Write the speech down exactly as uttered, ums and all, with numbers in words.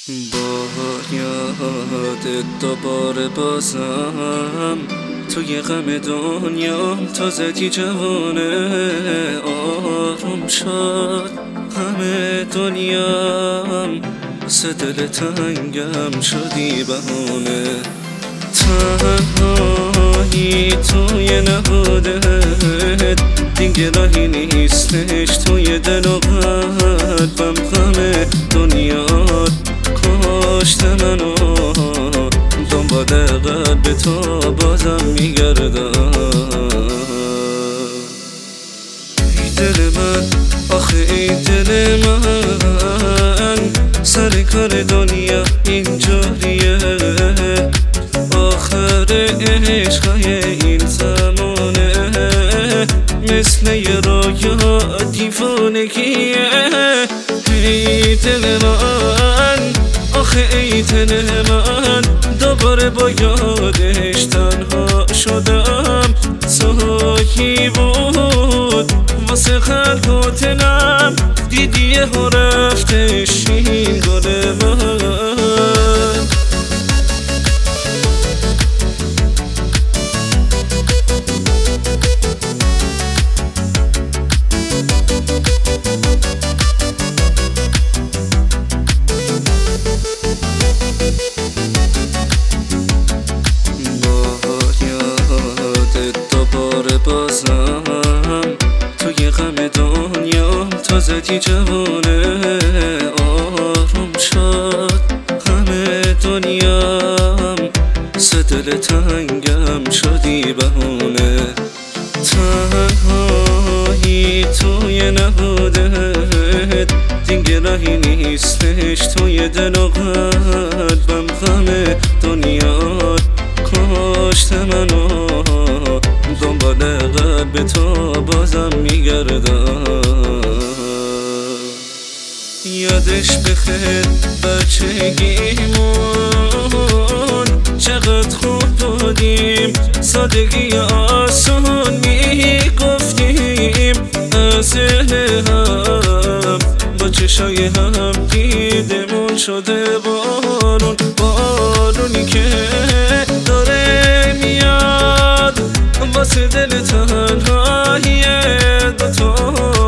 با یادت دوباره بازم توی غم دنیا تا زدی جوانه آروم شد همه دنیام سه دل تنگم شدی بهونه تنهایی توی نبودت دیگه راهی نیستش توی دل و قلبم غم دنیات کشت منو دنبال قلب تو بازم میگردم ای دل من آخه ای دل من سر کار دنیا اینجوریه آخر عشقای این زمانه مثل یه رویا دیوانگیه ای دل من آخه ای دل من دوباره با یادش تنها شدم ساکی بود واسه خلق و دلم دیدی ها رفتش این گل من بازم توی غم دنیا تا زدی جوانه آروم شد همه دنیام سه دل تنگم شدی بهونه تنهایی توی نبودت دیگه راهی نیستش توی دل و قلبم غم دنیات کشت منو دنبال قلب تو بازم میگردم یادش بخیر بچگیمون چقدر خوب بودیم سادگی آسون میگفتیم از هم با چشای هم دیدمون شده بارون بارونی که داره میاد واسه دل تنهایی دوتا